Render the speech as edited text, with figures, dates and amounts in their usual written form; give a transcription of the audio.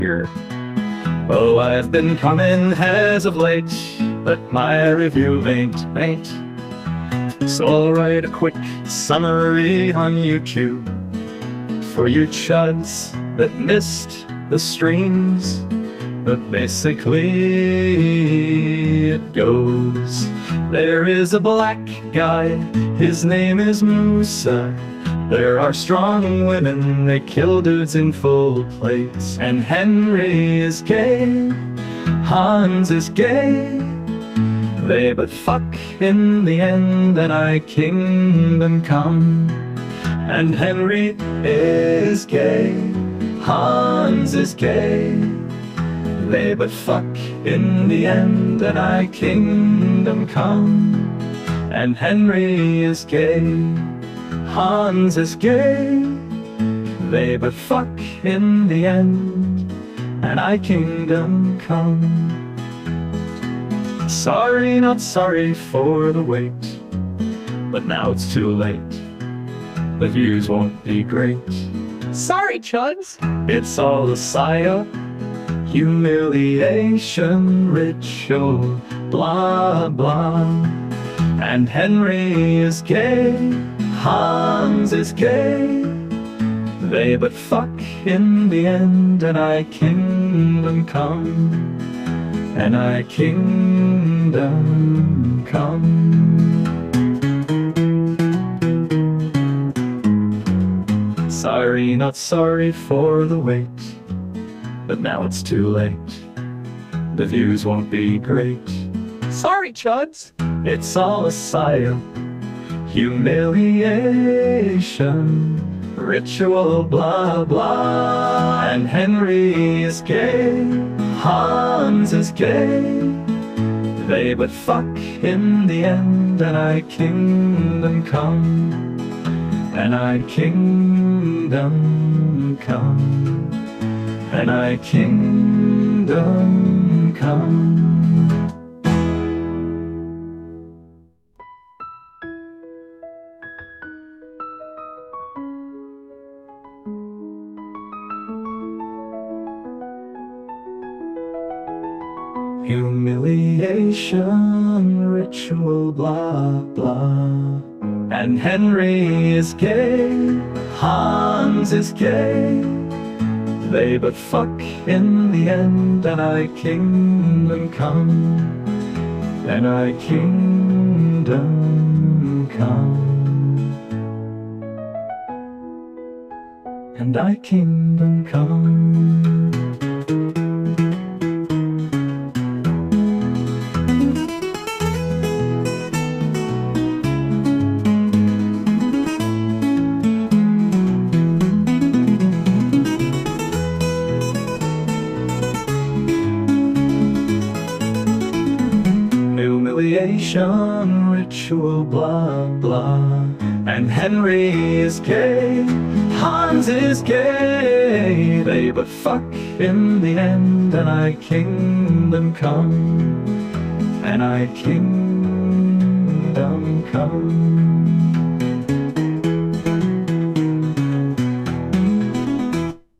here. Oh, I've been coming as of late, but my review ain't. So I'll write a quick summary on YouTube for you chuds that missed the streams. But basically it goes, there is a black guy, his name is Musa. There are strong women, they kill dudes in full plates. And Henry is gay, Hans is gay. They but fuck in the end, and I kingdom come. And Henry is gay, Hans is gay. They but fuck in the end, and I kingdom come. And Henry is gay, Hans is gay. They but fuck in the end, and I kingdom come. Sorry, not sorry for the wait, but now it's too late. The views won't be great. Sorry, chuds. It's all a psyop, humiliation, ritual, blah blah. And Henry is gay, Hans is gay. They but fuck in the end, and I kingdom come. And I kingdom come. Sorry, not sorry for the wait, but now it's too late. The views won't be great. Sorry, chuds. It's all a psyop, humiliation, ritual, blah blah. And Henry is gay, Hans is gay. They but fuck in the end, and I kingdom come. And I kingdom come. And I kingdom come. Humiliation, ritual, blah blah. And Henry is gay, Hans is gay. They but fuck in the end, and I kingdom come. And I kingdom come. And I kingdom come. Humiliation, ritual, blah blah. And Henry is gay, Hans is gay. They but fuck in the end, and I kingdom come. And I kingdom come.